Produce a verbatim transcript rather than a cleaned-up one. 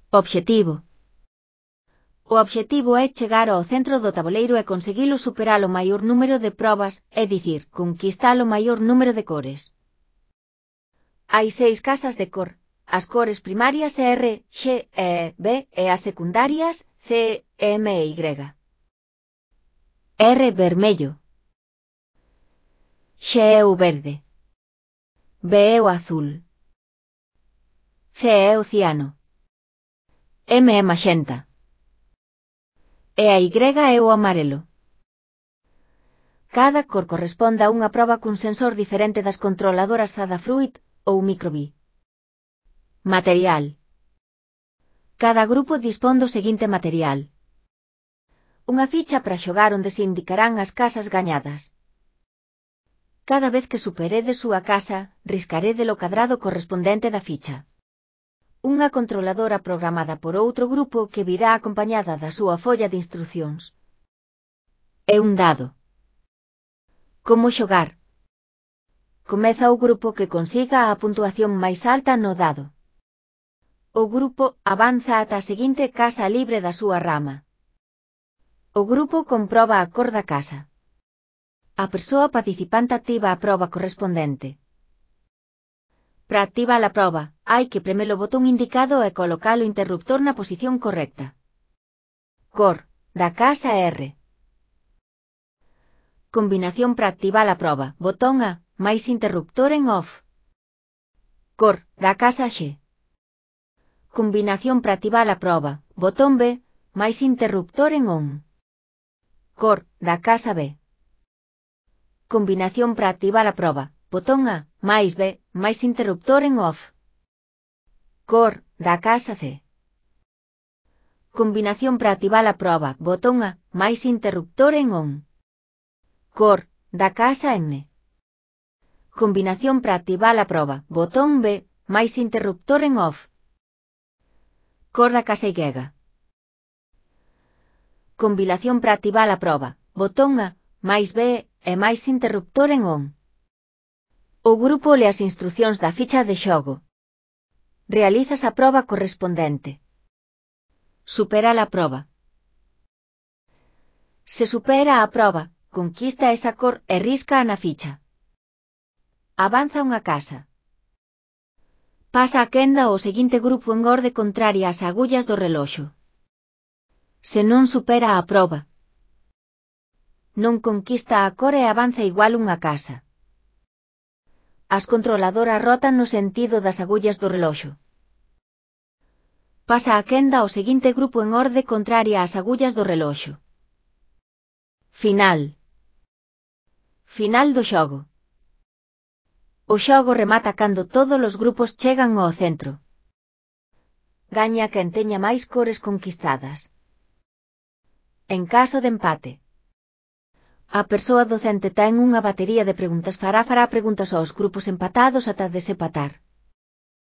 Obxectivo. O obxectivo é chegar ao centro do tabuleiro e conseguilo superar o maior número de probas, é dicir, conquistar o maior número de cores. Hai seis casas de cor, as cores primarias R, X e B e as secundarias C, M e Y. R vermello. X é o verde. B é o azul. C é o ciano. M é maxenta. E a Y é o amarelo. Cada cor corresponde a unha proba cun sensor diferente das controladoras Adafruit ou Microbi. Material. Cada grupo dispón do seguinte material. Unha ficha para xogar onde se indicarán as casas gañadas. Cada vez que superedes súa casa, riscarede o cadrado correspondente da ficha. Unha controladora programada por outro grupo que virá acompañada da súa folla de instruccións. É un dado. Como xogar? Comeza o grupo que consiga a puntuación máis alta no dado. O grupo avanza ata a seguinte casa libre da súa rama. O grupo comproba a cor da casa. A persoa participante activa a proba correspondente. Para activar a proba, hai que premer o botón indicado e colocar o interruptor na posición correcta. Cor da casa R. Combinación para activar a proba, botón A, máis interruptor en off. Cor da casa X. Combinación para activar a proba, botón B, máis interruptor en on. Cor da casa B. Combinación para activar a proba, botón A, máis B, máis interruptor en off. Cor da casa C. Combinación para activar a proba, botón A, máis interruptor en on. Cor da casa N. Combinación para activar a proba, botón B, máis interruptor en off. Cor da casa Y. Combinación para activar a proba, botón A, máis B e máis interruptor en on. O grupo le as instruccións da ficha de xogo. Realizas a proba correspondente. Supera a proba. Se supera a proba, conquista esa cor e risca na ficha. Avanza unha casa. Pasa a quenda ao seguinte grupo en orde contraria ás agullas do reloxo. Se non supera a proba, non conquista a cor e avanza igual unha casa. As controladoras rotan no sentido das agullas do reloxo. Pasa a quenda ao seguinte grupo en orde contraria ás agullas do reloxo. Final. Final do xogo. O xogo remata cando todos os grupos chegan ao centro. Gaña quen teña máis cores conquistadas. En caso de empate, a persoa docente ten unha batería de preguntas fará fará preguntas aos grupos empatados ata desempatar.